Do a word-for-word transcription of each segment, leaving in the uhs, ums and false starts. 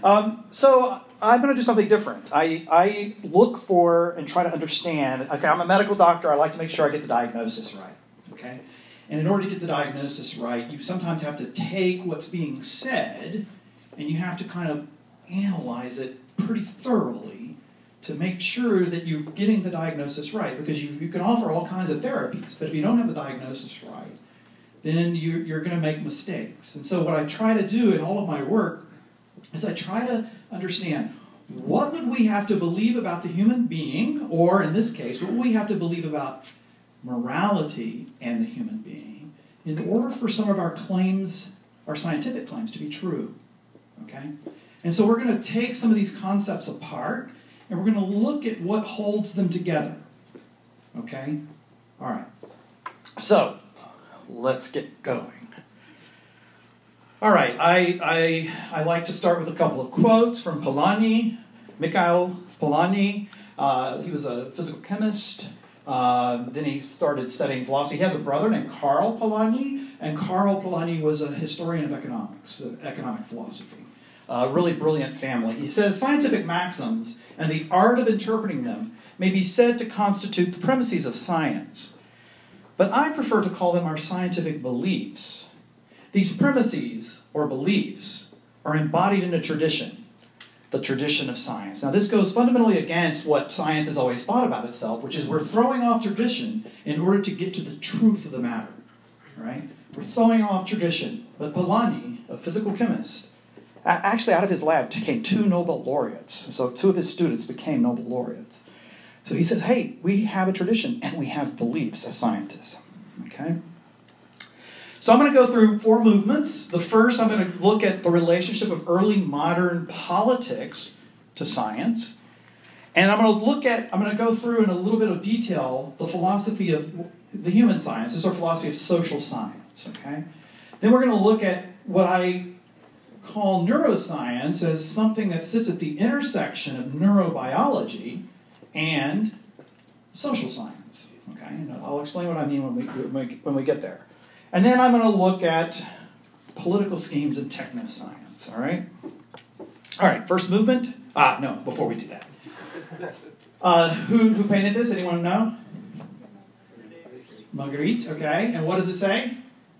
Um, so I'm going to do something different. I, I look for and try to understand. Okay, I'm a medical doctor. I like to make sure I get the diagnosis right. Okay, and in order to get the diagnosis right, you sometimes have to take what's being said, and you have to kind of analyze it pretty thoroughly to make sure that you're getting the diagnosis right. Because you, you can offer all kinds of therapies, but if you don't have the diagnosis right, then you, you're going to make mistakes. And so what I try to do in all of my work is I try to understand what would we have to believe about the human being, or in this case, what would we have to believe about morality and the human being in order for some of our claims, our scientific claims, to be true. Okay? And so we're going to take some of these concepts apart, and we're going to look at what holds them together. Okay? All right. So, let's get going. All right, I, I, I like to start with a couple of quotes from Polanyi, Mikhail Polanyi. Uh, he was a physical chemist. Uh, then he started studying philosophy. He has a brother named Karl Polanyi, and Karl Polanyi was a historian of economics, of economic philosophy. A really brilliant family. He says, scientific maxims and the art of interpreting them may be said to constitute the premises of science, but I prefer to call them our scientific beliefs. These premises, or beliefs, are embodied in a tradition, the tradition of science. Now, this goes fundamentally against what science has always thought about itself, which is we're throwing off tradition in order to get to the truth of the matter. Right? We're throwing off tradition. But Polanyi, a physical chemist, actually out of his lab came two Nobel laureates. So two of his students became Nobel laureates. So he says, hey, we have a tradition and we have beliefs as scientists. Okay? So I'm going to go through four movements. The first, I'm going to look at the relationship of early modern politics to science. And I'm going to look at, I'm going to go through in a little bit of detail the philosophy of the human sciences, or philosophy of social science. Okay? Then we're going to look at what I call neuroscience as something that sits at the intersection of neurobiology and social science. Okay? And I'll explain what I mean when we, when we, when we get there. And then I'm going to look at political schemes and technoscience, all right? All right, first movement. Ah, no, before we do that. Uh, who, who painted this? Anyone know? Magritte, okay. And what does it say?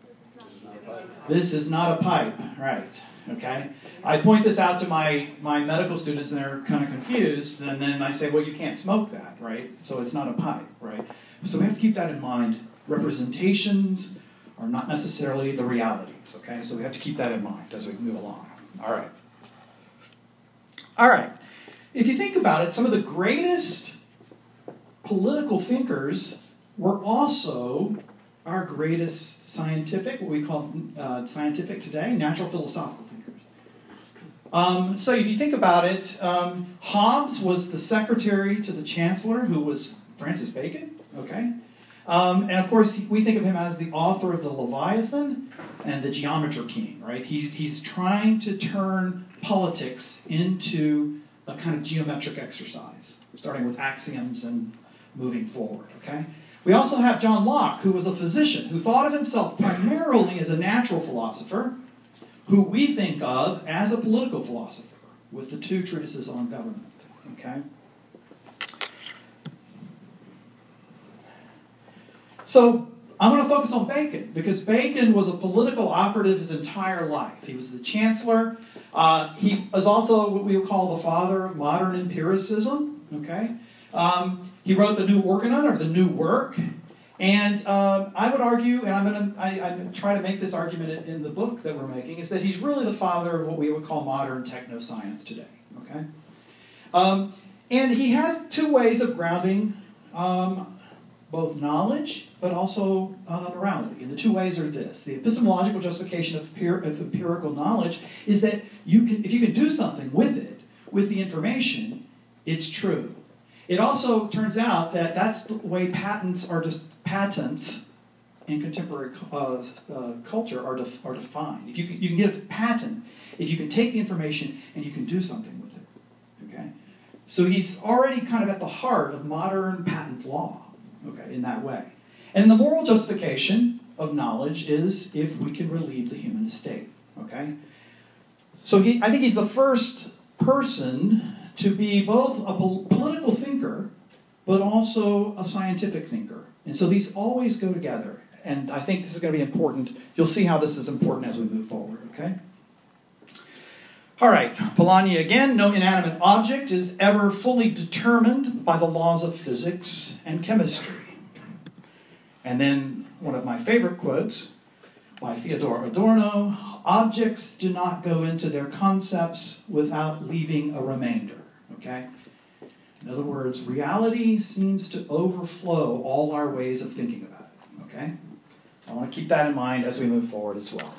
This is not a pipe, right, okay. I point this out to my, my medical students, and they're kind of confused, and then I say, well, you can't smoke that, right? So it's not a pipe, right? So we have to keep that in mind. Representations are not necessarily the realities, okay? So we have to keep that in mind as we move along. All right. All right. If you think about it, some of the greatest political thinkers were also our greatest scientific, what we call uh, scientific today, natural philosophical thinkers. Um, so if you think about it, um, Hobbes was the secretary to the chancellor, who was Francis Bacon, okay? Um, and of course, we think of him as the author of the Leviathan and the Geometry King, right? He, he's trying to turn politics into a kind of geometric exercise, starting with axioms and moving forward, okay? We also have John Locke, who was a physician, who thought of himself primarily as a natural philosopher, who we think of as a political philosopher, with the two treatises on government, okay? So I'm going to focus on Bacon, because Bacon was a political operative his entire life. He was the chancellor. Uh, he was also what we would call the father of modern empiricism. Okay, um, he wrote the New Organon, or the New Work, and uh, I would argue, and I'm going to I, I try to make this argument in the book that we're making, is that he's really the father of what we would call modern technoscience today. Okay, um, and he has two ways of grounding Um, both knowledge, but also uh, morality. And the two ways are this. The epistemological justification of, empir- of empirical knowledge is that you can, if you can do something with it, with the information, it's true. It also turns out that that's the way patents are just patents in contemporary uh, uh, culture are, def- are defined. If you can, you can get a patent if you can take the information and you can do something with it. Okay, so he's already kind of at the heart of modern patent law. Okay, in that way. And the moral justification of knowledge is if we can relieve the human estate. Okay? So he, I think he's the first person to be both a pol- political thinker, but also a scientific thinker. And so these always go together. And I think this is going to be important. You'll see how this is important as we move forward, okay? All right, Polanyi again. No inanimate object is ever fully determined by the laws of physics and chemistry. And then one of my favorite quotes by Theodor Adorno, objects do not go into their concepts without leaving a remainder, okay? In other words, reality seems to overflow all our ways of thinking about it, okay? I want to keep that in mind as we move forward as well.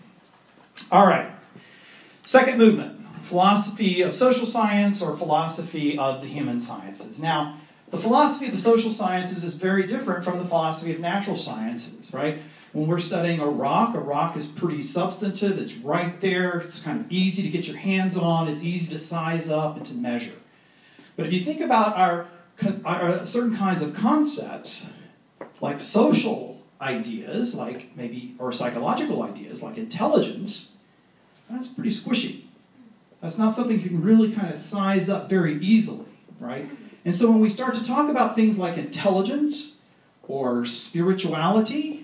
All right. Second movement, philosophy of social science or philosophy of the human sciences. Now, the philosophy of the social sciences is very different from the philosophy of natural sciences, right? When we're studying a rock, a rock is pretty substantive. It's right there. It's kind of easy to get your hands on. It's easy to size up and to measure. But if you think about our, our certain kinds of concepts, like social ideas, like maybe, or psychological ideas, like intelligence, that's pretty squishy. That's not something you can really kind of size up very easily, right? And so when we start to talk about things like intelligence or spirituality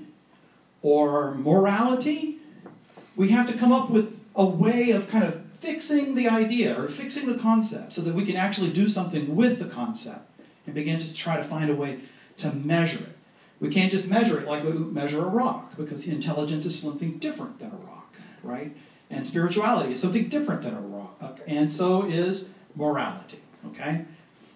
or morality, we have to come up with a way of kind of fixing the idea or fixing the concept so that we can actually do something with the concept and begin to try to find a way to measure it. We can't just measure it like we measure a rock, because intelligence is something different than a rock, right? And spirituality is something different than a rock, and so is morality, okay?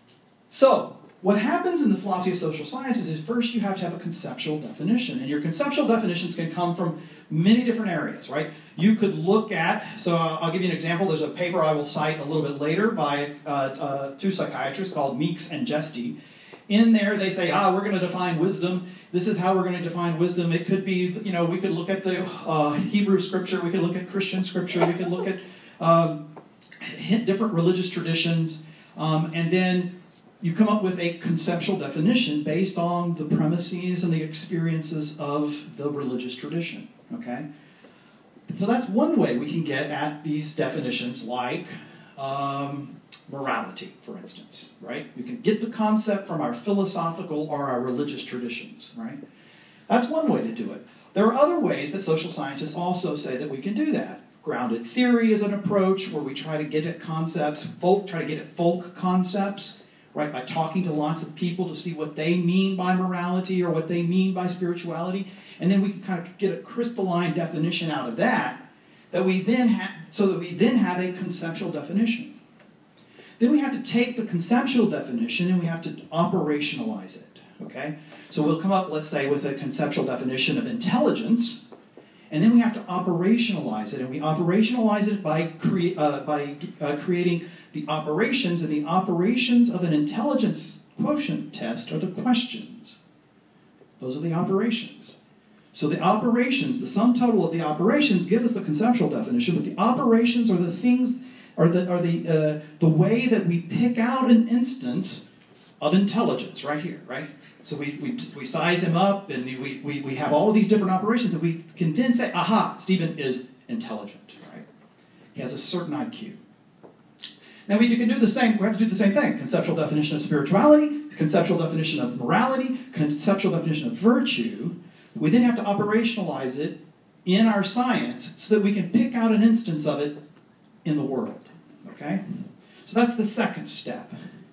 So, what happens in the philosophy of social sciences is first you have to have a conceptual definition, and your conceptual definitions can come from many different areas, right? You could look at, so I'll give you an example. There's a paper I will cite a little bit later by uh, uh, two psychiatrists called Meeks and Jesty. In there, they say, ah, we're going to define wisdom. This is how we're going to define wisdom. It could be, you know, we could look at the uh, Hebrew scripture. We could look at Christian scripture. We could look at um, different religious traditions. Um, and then you come up with a conceptual definition based on the premises and the experiences of the religious tradition, okay? So that's one way we can get at these definitions, like um, morality, for instance, right? We can get the concept from our philosophical or our religious traditions, right? That's one way to do it. There are other ways that social scientists also say that we can do that. Grounded theory is an approach where we try to get at concepts, folk, try to get at folk concepts, right, by talking to lots of people to see what they mean by morality or what they mean by spirituality. And then we can kind of get a crystalline definition out of that, that we then have, so that we then have a conceptual definition. Then we have to take the conceptual definition and we have to operationalize it, okay? So we'll come up, let's say, with a conceptual definition of intelligence, and then we have to operationalize it, and we operationalize it by, cre- uh, by uh, creating the operations, and the operations of an intelligence quotient test are the questions. Those are the operations. So the operations, the sum total of the operations give us the conceptual definition, but the operations are the things, are the, are the, uh, the way that we pick out an instance of intelligence right here, right? So we, we, we size him up, and we, we, we have all of these different operations that we can then say, aha, Stephen is intelligent, right? He has a certain I Q. Now we can do the same, we have to do the same thing. Conceptual definition of spirituality, conceptual definition of morality, conceptual definition of virtue. We then have to operationalize it in our science so that we can pick out an instance of it in the world, okay? So that's the second step.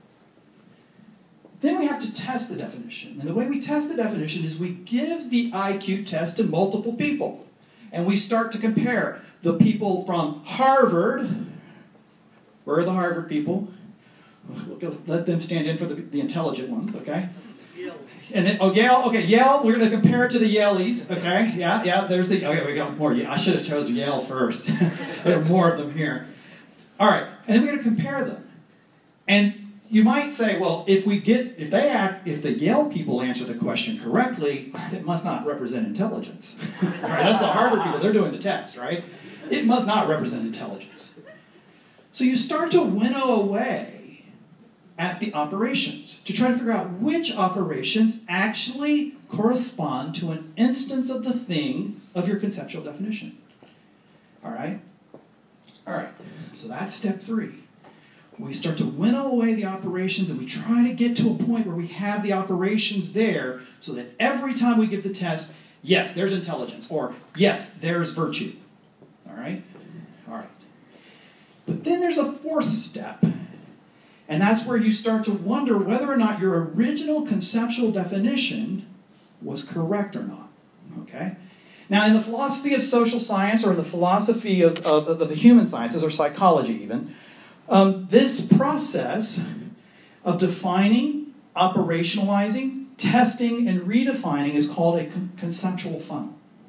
Then we have to test the definition. And the way we test the definition is we give the I Q test to multiple people. And we start to compare the people from Harvard. Where are the Harvard people? We'll let them stand in for the, the intelligent ones, okay? Yale. And then, oh, Yale, okay, Yale, we're going to compare it to the Yaleys, okay? Yeah, yeah, there's the, okay, we got more. I should have chosen Yale first. There are more of them here. All right, and then we're going to compare them. And you might say, well, if we get, if they act, if the Yale people answer the question correctly, it must not represent intelligence. Right? That's the Harvard people, they're doing the test, right? It must not represent intelligence. So you start to winnow away at the operations to try to figure out which operations actually correspond to an instance of the thing of your conceptual definition. All right? All right, so that's step three. We start to winnow away the operations, and we try to get to a point where we have the operations there so that every time we give the test, yes, there's intelligence, or yes, there's virtue. All right? All right. But then there's a fourth step, and that's where you start to wonder whether or not your original conceptual definition was correct or not. Okay? Now, in the philosophy of social science, or in the philosophy of, of, of the human sciences, or psychology even, um, this process of defining, operationalizing, testing, and redefining is called a con- conceptual funnel.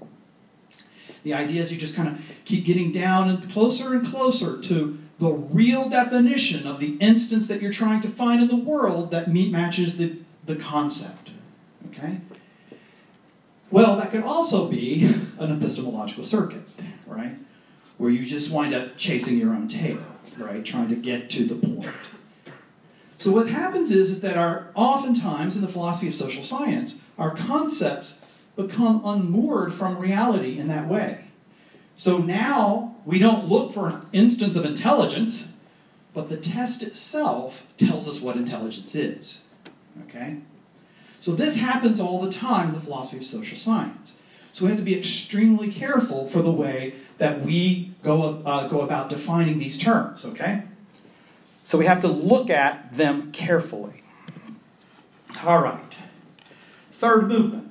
The idea is you just kind of keep getting down and closer and closer to the real definition of the instance that you're trying to find in the world that meet, matches the, the concept. Okay? Well, that could also be an epistemological circuit, right? Where you just wind up chasing your own tail, right? Trying to get to the point. So what happens is, is that our oftentimes in the philosophy of social science, our concepts become unmoored from reality in that way. So now we don't look for an instance of intelligence, but the test itself tells us what intelligence is. Okay? So this happens all the time in the philosophy of social science. So we have to be extremely careful for the way that we go, uh, go about defining these terms, okay? So we have to look at them carefully. All right. Third movement.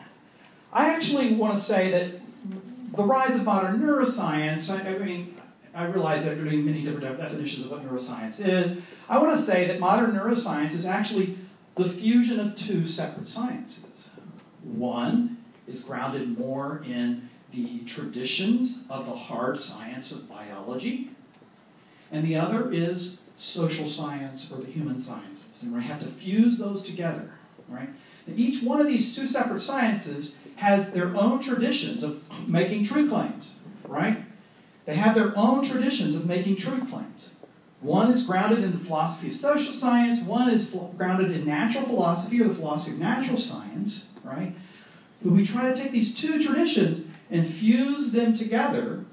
I actually want to say that the rise of modern neuroscience, I, I mean, I realize that there are many different definitions of what neuroscience is. I want to say that modern neuroscience is actually the fusion of two separate sciences. One is grounded more in the traditions of the hard science of biology, and the other is social science or the human sciences. And we have to fuse those together, right? And each one of these two separate sciences has their own traditions of making truth claims, right? They have their own traditions of making truth claims. One is grounded in the philosophy of social science. One is grounded in natural philosophy or the philosophy of natural science, right? But we try to take these two traditions and fuse them together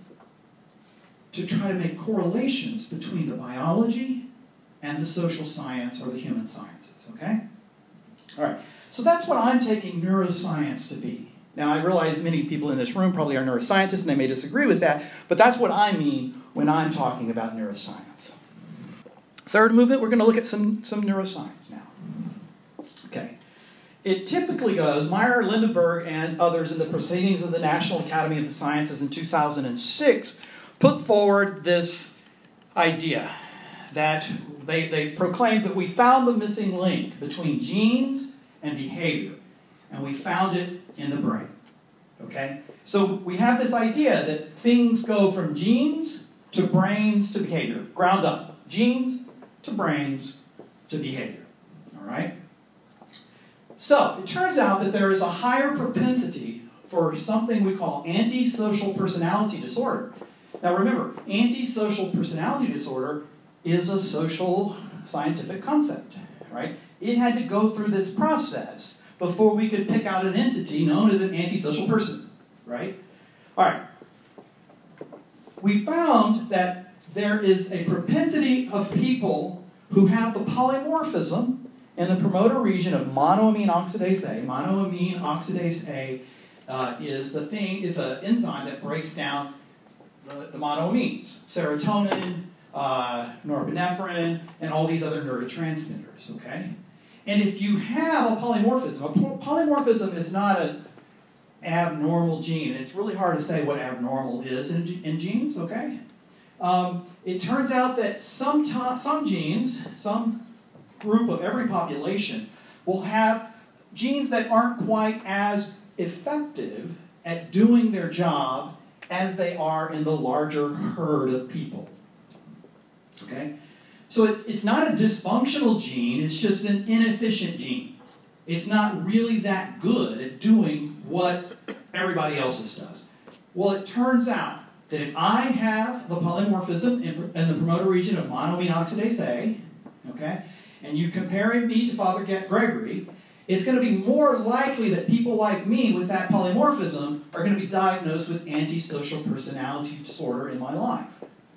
to try to make correlations between the biology and the social science or the human sciences, okay? All right, so that's what I'm taking neuroscience to be. Now, I realize many people in this room probably are neuroscientists and they may disagree with that, but that's what I mean when I'm talking about neuroscience. Third movement, we're going to look at some, some neuroscience now. Okay. It typically goes, Meyer, Lindenberg, and others in the Proceedings of the National Academy of the Sciences in two thousand six put forward this idea that they, they proclaimed that we found the missing link between genes and behavior, and we found it in the brain. Okay? So we have this idea that things go from genes to brains to behavior, ground up. Genes to brains to behavior. All right? So, it turns out that there is a higher propensity for something we call antisocial personality disorder. Now remember, antisocial personality disorder is a social scientific concept, right? It had to go through this process before we could pick out an entity known as an antisocial person, right? All right. We found that there is a propensity of people who have the polymorphism in the promoter region of monoamine oxidase A. Monoamine oxidase A uh, is the thing is an enzyme that breaks down the, the monoamines, serotonin, uh, norepinephrine, and all these other neurotransmitters. Okay, and if you have a polymorphism, a polymorphism is not an abnormal gene. It's really hard to say what abnormal is in, in genes. Okay. Um, it turns out that some, to- some genes, some group of every population, will have genes that aren't quite as effective at doing their job as they are in the larger herd of people. Okay? So it, it's not a dysfunctional gene, it's just an inefficient gene. It's not really that good at doing what everybody else's does. Well, it turns out that if I have the polymorphism in, in the promoter region of monoamine oxidase A, okay, and you compare me to Father Gregory, it's going to be more likely that people like me with that polymorphism are going to be diagnosed with antisocial personality disorder in my life.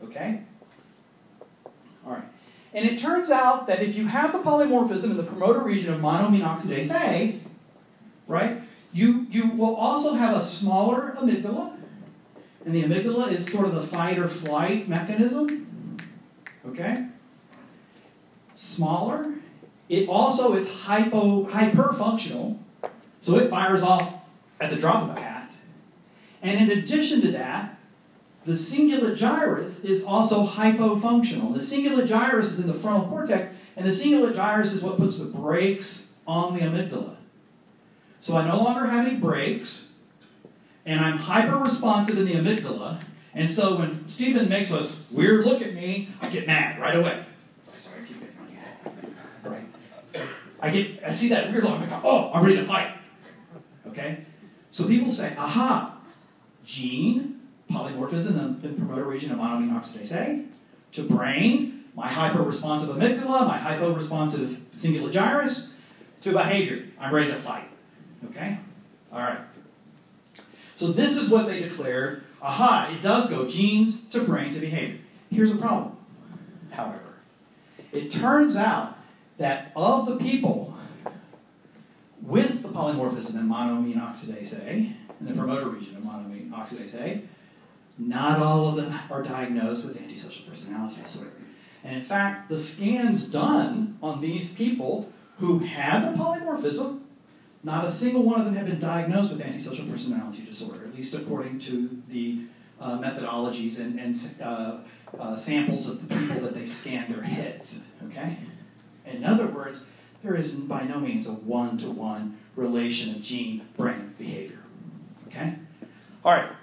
Okay? All right. And it turns out that if you have the polymorphism in the promoter region of monoamine oxidase A, right, you, you will also have a smaller amygdala. And the amygdala is sort of the fight or flight mechanism. Okay? Smaller. It also is hypo, hyperfunctional. So it fires off at the drop of a hat. And in addition to that, the cingulate gyrus is also hypofunctional. The cingulate gyrus is in the frontal cortex, and the cingulate gyrus is what puts the brakes on the amygdala. So I no longer have any brakes, and I'm hyper-responsive in the amygdala, and so when Stephen makes a weird look at me, I get mad right away. Sorry, I keep getting on you. Right. I get, I see that weird look, I'm like, oh, I'm ready to fight. Okay? So people say, aha, gene, polymorphism in the promoter region of monoamine oxidase A, to brain, my hyper-responsive amygdala, my hypo-responsive cingulate gyrus, to behavior, I'm ready to fight. Okay? All right. So this is what they declared. Aha, it does go genes to brain to behavior. Here's a problem, however. It turns out that of the people with the polymorphism in monoamine oxidase A, in the promoter region of monoamine oxidase A, not all of them are diagnosed with antisocial personality disorder. And in fact, the scans done on these people who had the polymorphism, not a single one of them had been diagnosed with antisocial personality disorder, at least according to the uh, methodologies and, and uh, uh, samples of the people that they scanned their heads. Okay? In other words, there is by no means a one-to-one relation of gene-brain behavior. Okay? All right.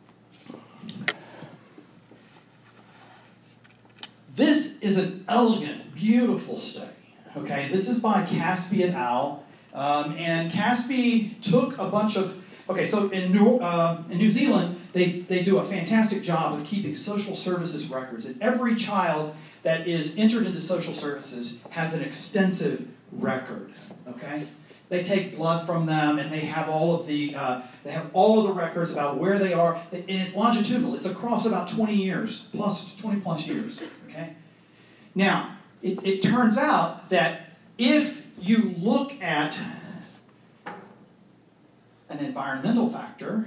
This is an elegant, beautiful study. Okay, this is by Caspi et al. Um, and Caspi took a bunch of... Okay, so in New, uh, in New Zealand, they, they do a fantastic job of keeping social services records. And every child that is entered into social services has an extensive record. Okay? They take blood from them, and they have all of the uh, they have all of the records about where they are, and it's longitudinal. It's across about twenty years, plus twenty plus years. Okay. Now, it, it turns out that if you look at an environmental factor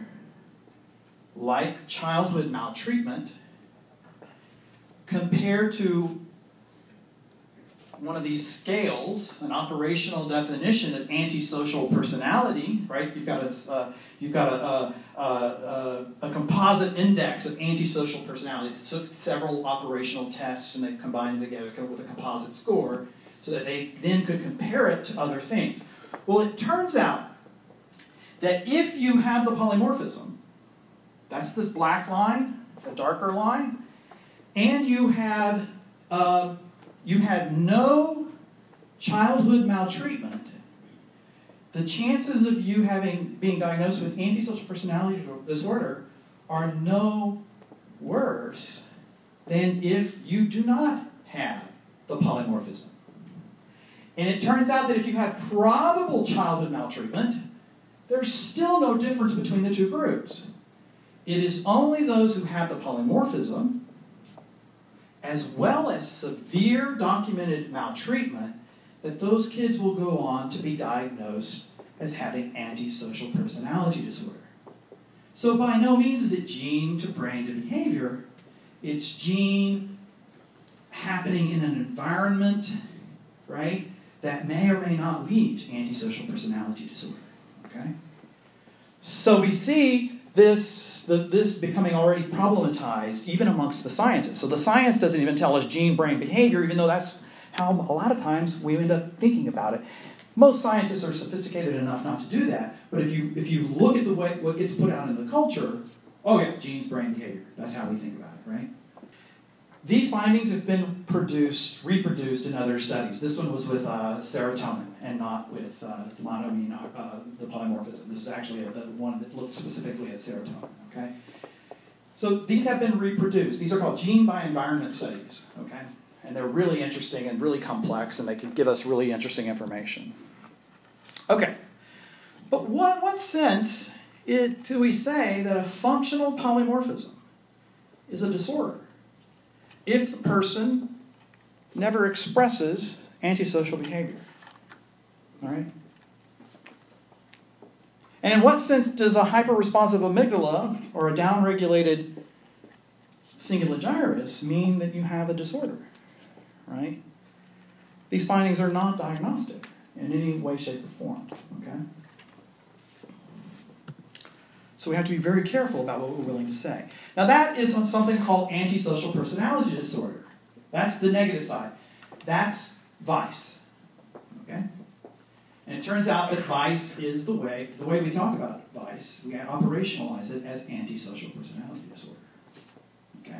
like childhood maltreatment compared to one of these scales, an operational definition of antisocial personality, right? You've got a uh, you've got a, a, a, a composite index of antisocial personalities. It took several operational tests and they combined them together with a composite score so that they then could compare it to other things. Well, it turns out that if you have the polymorphism, that's this black line, the darker line, and you have uh, you had no childhood maltreatment, the chances of you having being diagnosed with antisocial personality disorder are no worse than if you do not have the polymorphism. And it turns out that if you had probable childhood maltreatment, there's still no difference between the two groups. It is only those who have the polymorphism, as well as severe documented maltreatment, that those kids will go on to be diagnosed as having antisocial personality disorder. So by no means is it gene to brain to behavior. It's gene happening in an environment, right, that may or may not lead to antisocial personality disorder. Okay? So we see this, the, this becoming already problematized even amongst the scientists. So the science doesn't even tell us gene-brain behavior, even though that's how a lot of times we end up thinking about it. Most scientists are sophisticated enough not to do that, but if you if you look at the way what gets put out in the culture, oh yeah, genes, brain, behavior. That's how we think about it, right? These findings have been produced, reproduced in other studies. This one was with uh, serotonin and not with uh, the monoamine, uh, the polymorphism. This is actually a, a one that looked specifically at serotonin. Okay, so these have been reproduced. These are called gene by environment studies. Okay, and they're really interesting and really complex, and they can give us really interesting information. Okay, but what what sense it, do we say that a functional polymorphism is a disorder? if the person never expresses antisocial behavior. All right? And in what sense does a hyperresponsive amygdala or a downregulated cingulate gyrus mean that you have a disorder? Right? These findings are not diagnostic in any way, shape, or form. Okay? So we have to be very careful about what we're willing to say. Now that is something called antisocial personality disorder. That's the negative side. That's vice. Okay? And it turns out that vice is the way, the way we talk about vice, we operationalize it as antisocial personality disorder. Okay?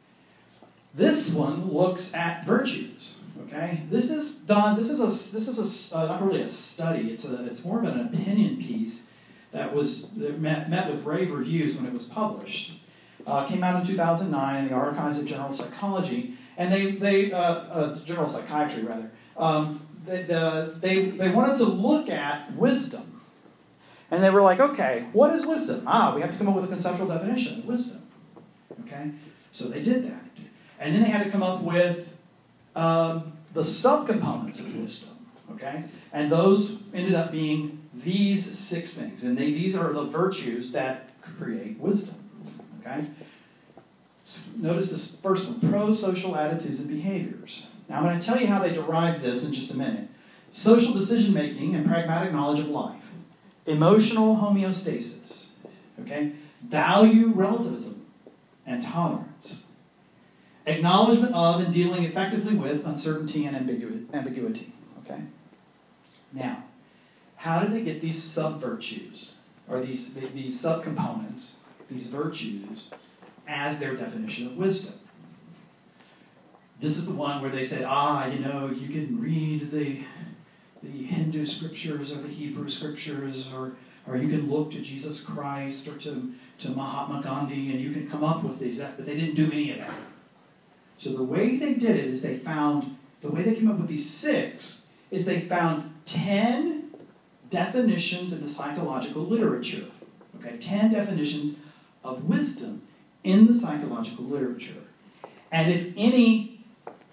This one looks at virtues. Okay? This is done, this is a, this is a, uh, not really a study, it's, a, it's more of an opinion piece that was that met, met with rave reviews when it was published. Uh, came out in two thousand nine in the Archives of General Psychology, and they, they uh, uh, General Psychiatry, rather. Um, they, the, they, they wanted to look at wisdom. And they were like, okay, what is wisdom? Ah, we have to come up with a conceptual definition of wisdom. Okay? So they did that. And then they had to come up with um, the subcomponents of wisdom. Okay? And those ended up being these six things. And they, these are the virtues that create wisdom. Okay? So notice this first one, pro-social attitudes and behaviors. Now I'm going to tell you how they derive this in just a minute. Social decision-making and pragmatic knowledge of life. Emotional homeostasis. Okay? Value relativism and tolerance. Acknowledgement of and dealing effectively with uncertainty and ambigu- ambiguity. Okay? Now, how did they get these sub-virtues, or these, these subcomponents, these virtues, as their definition of wisdom? This is the one where they said, ah, you know, you can read the, the Hindu scriptures or the Hebrew scriptures, or, or you can look to Jesus Christ or to, to Mahatma Gandhi, and you can come up with these. But they didn't do any of that. So the way they did it is they found, the way they came up with these six, is they found ten definitions in the psychological literature. Okay, ten definitions of wisdom in the psychological literature. And if any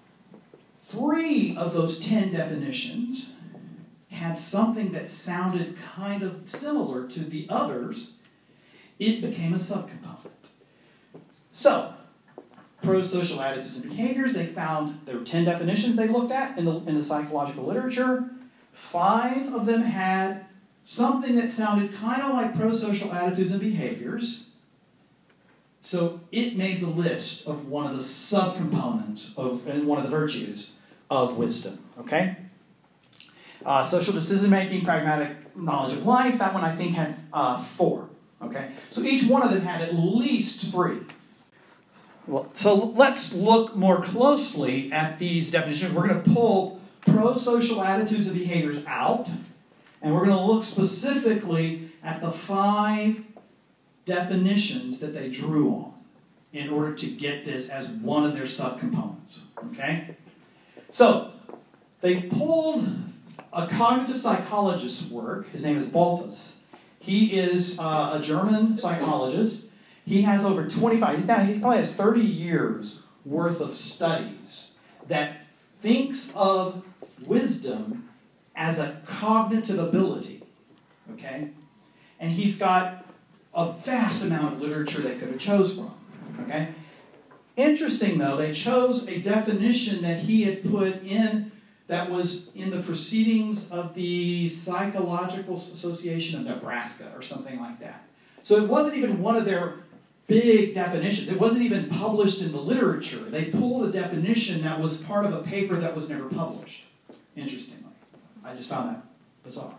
three of those ten definitions had something that sounded kind of similar to the others, it became a subcomponent. So, pro-social attitudes and behaviors, they found there were ten definitions they looked at in the, in the psychological literature. Five of them had something that sounded kind of like pro-social attitudes and behaviors. So it made the list of one of the subcomponents of, and one of the virtues of wisdom. Okay? Uh, social decision-making, pragmatic knowledge of life, that one I think had uh, four. Okay? So each one of them had at least three. Well, so let's look more closely at these definitions. We're going to pull pro-social attitudes and behaviors out, and we're going to look specifically at the five definitions that they drew on in order to get this as one of their subcomponents. Okay? So, they pulled a cognitive psychologist's work. His name is Baltus. He is uh, a German psychologist. He has over twenty-five, he's now, he probably has thirty years worth of studies that thinks of wisdom as a cognitive ability. Okay? And he's got a vast amount of literature they could have chose from. Okay? Interesting, though, they chose a definition that he had put in that was in the proceedings of the Psychological Association of Nebraska or something like that. So it wasn't even one of their big definitions. It wasn't even published in the literature. They pulled a definition that was part of a paper that was never published. Interestingly. I just found that bizarre.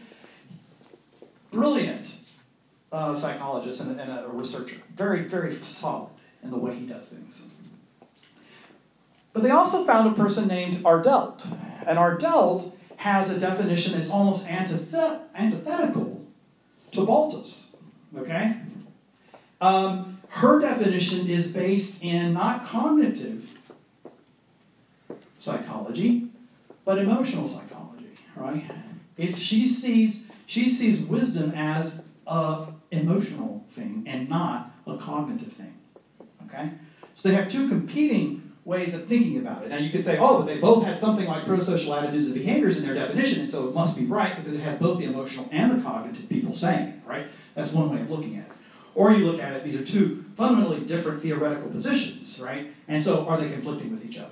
Brilliant uh, psychologist and, and a researcher. Very, very solid in the way he does things. But they also found a person named Ardelt. And Ardelt has a definition that's almost antithet- antithetical to Baltus. Okay? Um, her definition is based in not cognitive psychology, but emotional psychology, right? It's she sees she sees wisdom as an emotional thing and not a cognitive thing. Okay? So they have two competing ways of thinking about it. Now you could say, oh, but they both had something like pro-social attitudes and behaviors in their definition, and so it must be right because it has both the emotional and the cognitive people saying it, right? That's one way of looking at it. Or you look at it, these are two fundamentally different theoretical positions, right? And so are they conflicting with each other?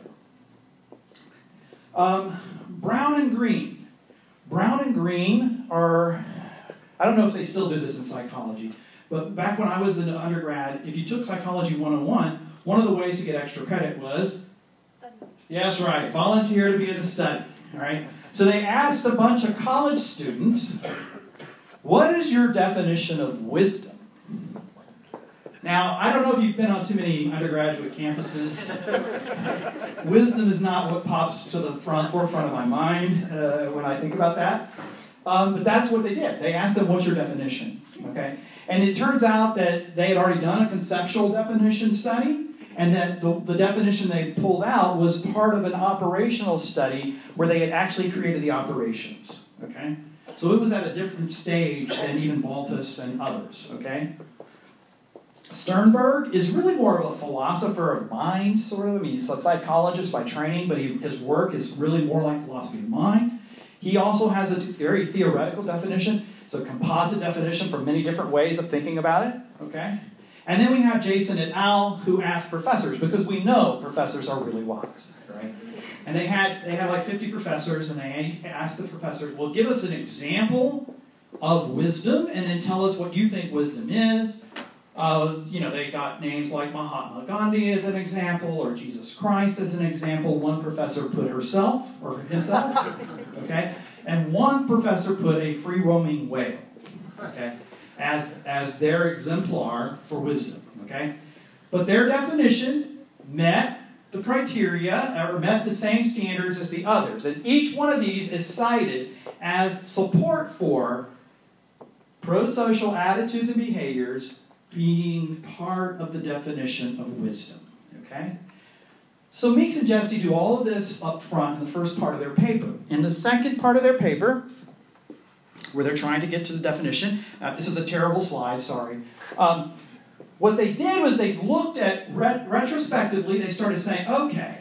Um, Brown and Green. Brown and Green are, I don't know if they still do this in psychology, but back when I was an undergrad, if you took Psychology one oh one, one of the ways to get extra credit was, study. Yes, right, volunteer to be in a study, all right? So they asked a bunch of college students, what is your definition of wisdom? Now, I don't know if you've been on too many undergraduate campuses. Wisdom is not what pops to the front, forefront of my mind uh, when I think about that. Um, but that's what they did. They asked them, what's your definition? Okay? And it turns out that they had already done a conceptual definition study, and that the, the definition they pulled out was part of an operational study where they had actually created the operations. Okay? So it was at a different stage than even Baltus and others. Okay? Sternberg is really more of a philosopher of mind, sort of. I mean, he's a psychologist by training, but he, his work is really more like philosophy of mind. He also has a very theoretical definition. It's a composite definition for many different ways of thinking about it. Okay? And then we have Jason et al., who asked professors, because we know professors are really wise, right? And they had they had like fifty professors, and they asked the professors, well, give us an example of wisdom, and then tell us what you think wisdom is. Uh, you know, they got names like Mahatma Gandhi as an example, or Jesus Christ as an example. One professor put herself, or himself, okay? And one professor put a free-roaming whale, okay, as, as their exemplar for wisdom, okay? But their definition met the criteria, or met the same standards as the others. And each one of these is cited as support for pro-social attitudes and behaviors being part of the definition of wisdom, okay? So Meeks and Jesty do all of this up front in the first part of their paper. In the second part of their paper, where they're trying to get to the definition, uh, this is a terrible slide, sorry. Um, what they did was they looked at, ret- retrospectively, they started saying, okay,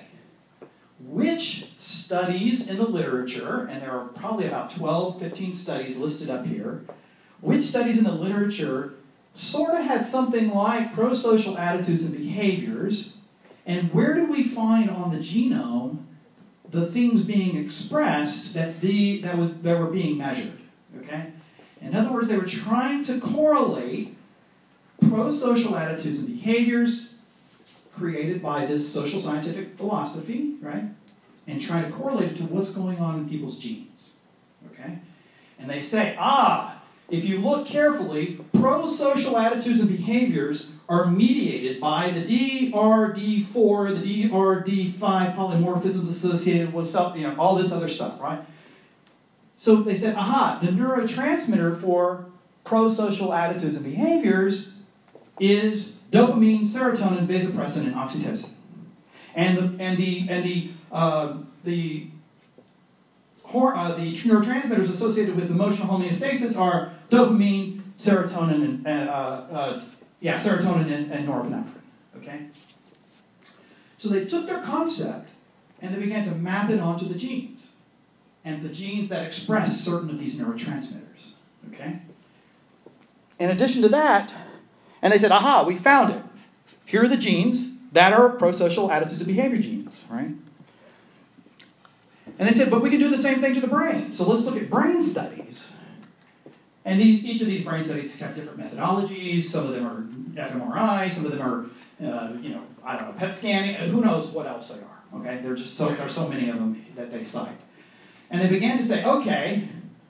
which studies in the literature, and there are probably about twelve, fifteen studies listed up here, which studies in the literature sort of had something like pro-social attitudes and behaviors, and where do we find on the genome the things being expressed that the that was that were being measured? Okay? In other words, they were trying to correlate pro-social attitudes and behaviors created by this social scientific philosophy, right? And trying to correlate it to what's going on in people's genes. Okay? And they say, ah, if you look carefully, pro-social attitudes and behaviors are mediated by the D R D four, the D R D five polymorphisms associated with some, you know, all this other stuff, right? So they said, aha, the neurotransmitter for pro-social attitudes and behaviors is dopamine, serotonin, vasopressin, and oxytocin. And the and the and the uh, the Uh, the neurotransmitters associated with emotional homeostasis are dopamine, serotonin, and uh, uh, yeah, serotonin and, and norepinephrine. Okay. So they took their concept and they began to map it onto the genes, and the genes that express certain of these neurotransmitters. Okay. In addition to that, and they said, "Aha, we found it. Here are the genes that are pro-social attitudes and behavior genes." Right. And they said, but we can do the same thing to the brain. So let's look at brain studies. And these, each of these brain studies have different methodologies. Some of them are f M R I. Some of them are, uh, you know, I don't know, P E T scanning. Who knows what else they are? Okay, there are just so there are so many of them that they cite. And they began to say, okay,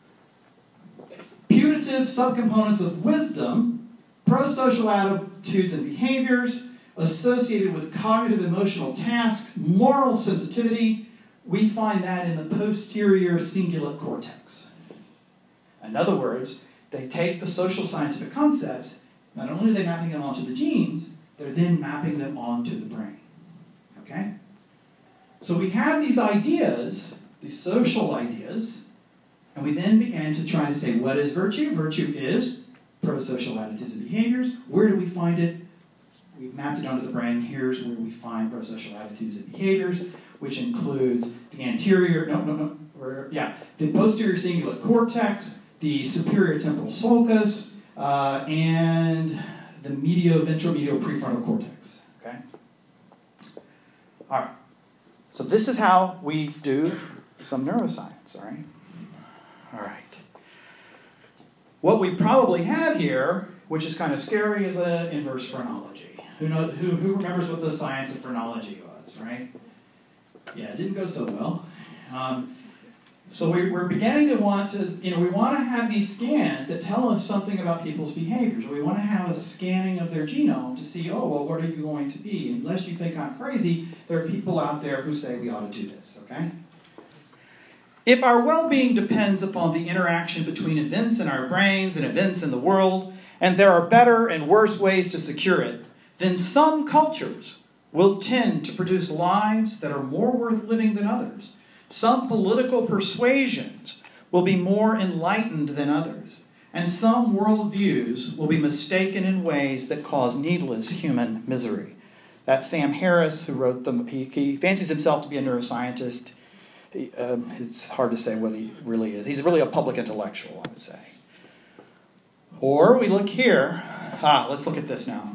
putative subcomponents of wisdom, pro-social attitudes and behaviors associated with cognitive emotional tasks, moral sensitivity. We find that in the posterior cingulate cortex. In other words, they take the social scientific concepts, not only are they mapping them onto the genes, they're then mapping them onto the brain. Okay? So we have these ideas, these social ideas, and we then began to try to say, what is virtue? Virtue is pro-social attitudes and behaviors. Where do we find it? we've mapped it onto the brain. Here's where we find prosocial attitudes and behaviors, which includes the anterior, no, no, no, or, yeah, the posterior cingulate cortex, the superior temporal sulcus, uh, and the medial-ventromedial prefrontal cortex. Okay? All right. So this is how we do some neuroscience, all right? All right. What we probably have here, which is kind of scary, is an inverse phrenology. Who knows? Who, who remembers what the science of phrenology was, right? Yeah, it didn't go so well. Um, so we, we're beginning to want to, you know, we want to have these scans that tell us something about people's behaviors. We want to have a scanning of their genome to see, oh, well, what are you going to be? Unless you think I'm crazy, there are people out there who say we ought to do this, okay? If our well-being depends upon the interaction between events in our brains and events in the world, and there are better and worse ways to secure it, then some cultures will tend to produce lives that are more worth living than others. Some political persuasions will be more enlightened than others, and some worldviews will be mistaken in ways that cause needless human misery. That's Sam Harris, who wrote them. He, he fancies himself to be a neuroscientist. He, um, it's hard to say what he really is. He's really a public intellectual, I would say. Or we look here. Ah, let's look at this now.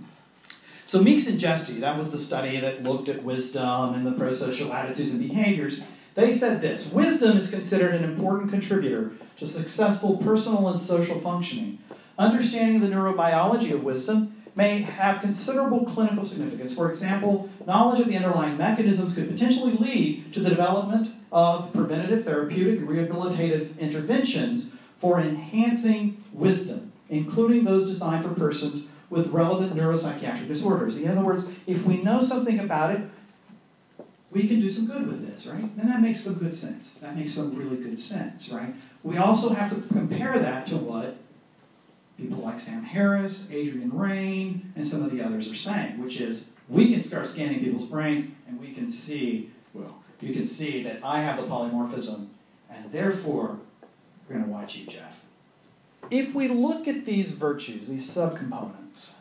So Meeks and Jesty, that was the study that looked at wisdom and the prosocial attitudes and behaviors. They said this: wisdom is considered an important contributor to successful personal and social functioning. Understanding the neurobiology of wisdom may have considerable clinical significance. For example, knowledge of the underlying mechanisms could potentially lead to the development of preventative, therapeutic, and rehabilitative interventions for enhancing wisdom, including those designed for persons with relevant neuropsychiatric disorders. In other words, if we know something about it, we can do some good with this, right? And that makes some good sense. That makes some really good sense, right? We also have to compare that to what people like Sam Harris, Adrian Raine, and some of the others are saying, which is we can start scanning people's brains and we can see, well, you can see that I have the polymorphism, and therefore, we're going to watch you, Jeff. If we look at these virtues, these subcomponents,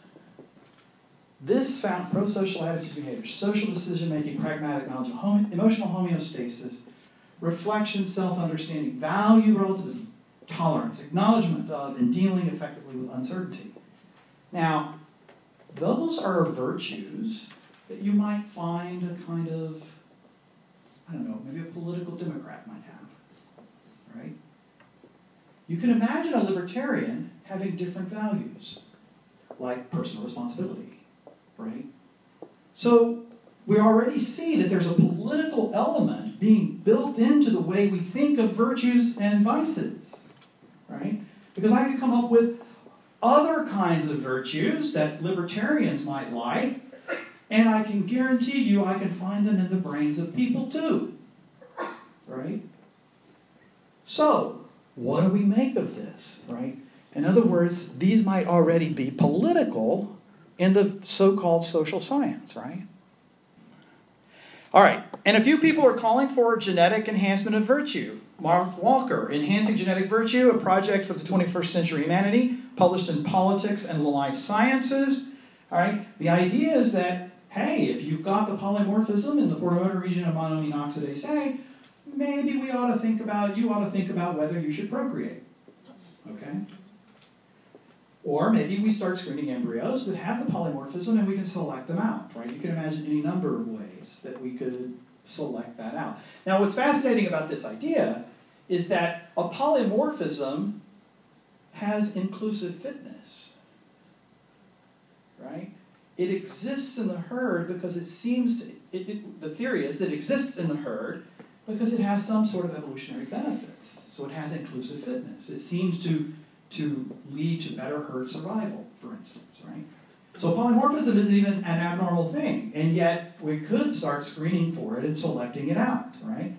this sound, prosocial attitudes and behavior, social decision-making, pragmatic knowledge, home, emotional homeostasis, reflection, self-understanding, value relativism, tolerance, acknowledgement of, and dealing effectively with uncertainty. Now, those are virtues that you might find a kind of, I don't know, maybe a political Democrat might have, right? You can imagine a libertarian having different values, like personal responsibility, right? So we already see that there's a political element being built into the way we think of virtues and vices, right? Because I could come up with other kinds of virtues that libertarians might like, and I can guarantee you I can find them in the brains of people too, right? So, what do we make of this, right? In other words, these might already be political in the so-called social science, right? All right, and a few people are calling for genetic enhancement of virtue. Mark Walker, Enhancing Genetic Virtue, a project for the twenty-first century humanity, published in Politics and Life Sciences. All right, the idea is that, hey, if you've got the polymorphism in the portomotor region of monoamine oxidase A, maybe we ought to think about, you ought to think about whether you should procreate, okay? Or maybe we start screening embryos that have the polymorphism and we can select them out, right? You can imagine any number of ways that we could select that out. Now, what's fascinating about this idea is that a polymorphism has inclusive fitness, right? It exists in the herd because it seems to, it, it, the theory is that it exists in the herd because it has some sort of evolutionary benefits. So it has inclusive fitness. It seems to, to lead to better herd survival, for instance, right? So polymorphism isn't even an abnormal thing, and yet we could start screening for it and selecting it out, right?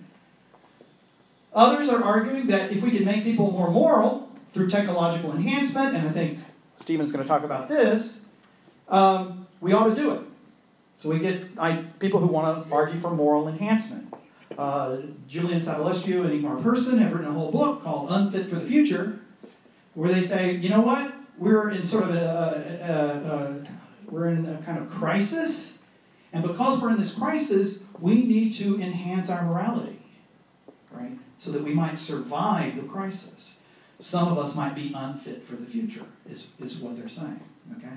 Others are arguing that if we can make people more moral through technological enhancement, and I think Stephen's going to talk about this, um, we ought to do it. So we get I, people who want to argue for moral enhancement. Uh, Julian Savulescu and Ingmar Persson have written a whole book called Unfit for the Future, where they say, you know what? We're in sort of a, a, a, we're in a kind of crisis. And because we're in this crisis, we need to enhance our morality, right? So that we might survive the crisis. Some of us might be unfit for the future, is, is what they're saying, okay?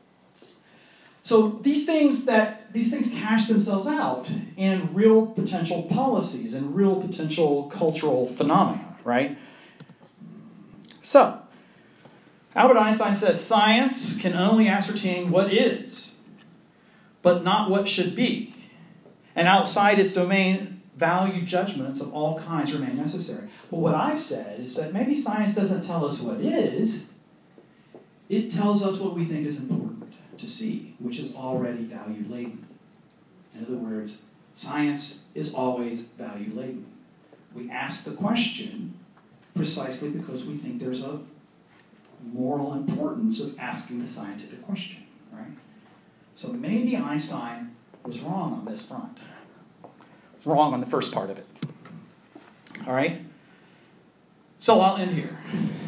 So these things that these things cash themselves out in real potential policies and real potential cultural phenomena, right? So, Albert Einstein says science can only ascertain what is, but not what should be. And outside its domain, value judgments of all kinds remain necessary. But what I've said is that maybe science doesn't tell us what is, it tells us what we think is important to see, which is already value-laden. In other words, science is always value-laden. We ask the question precisely because we think there's a moral importance of asking the scientific question, right? So maybe Einstein was wrong on this front. Wrong on the first part of it. All right? So I'll end here.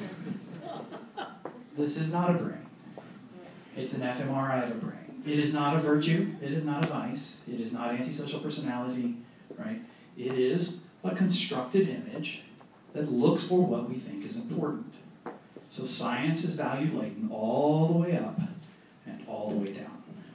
This is not a brain. It's an fMRI of a brain. It is not a virtue. It is not a vice. It is not antisocial personality, right? It is a constructed image that looks for what we think is important. So science is value-laden all the way up and all the way down.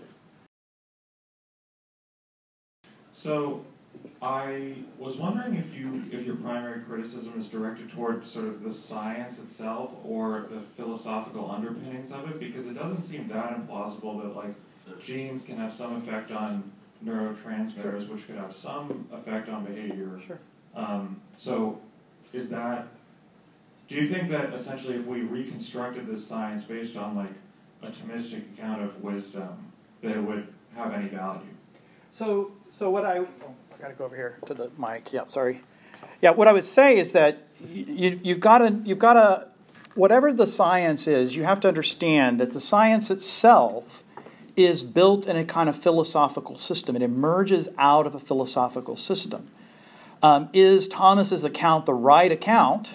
So I was wondering if you, if your primary criticism is directed toward sort of the science itself or the philosophical underpinnings of it, because it doesn't seem that implausible that like genes can have some effect on neurotransmitters, which could have some effect on behavior. Sure. Um, so is that, do you think that essentially if we reconstructed this science based on like a Thomistic account of wisdom, that it would have any value? So, so what I, oh, I got to go over here to the mic. Yeah, sorry. Yeah, what I would say is that you, you've got to, you've got to, whatever the science is, you have to understand that the science itself is built in a kind of philosophical system. It emerges out of a philosophical system. Um, is Thomas's account the right account,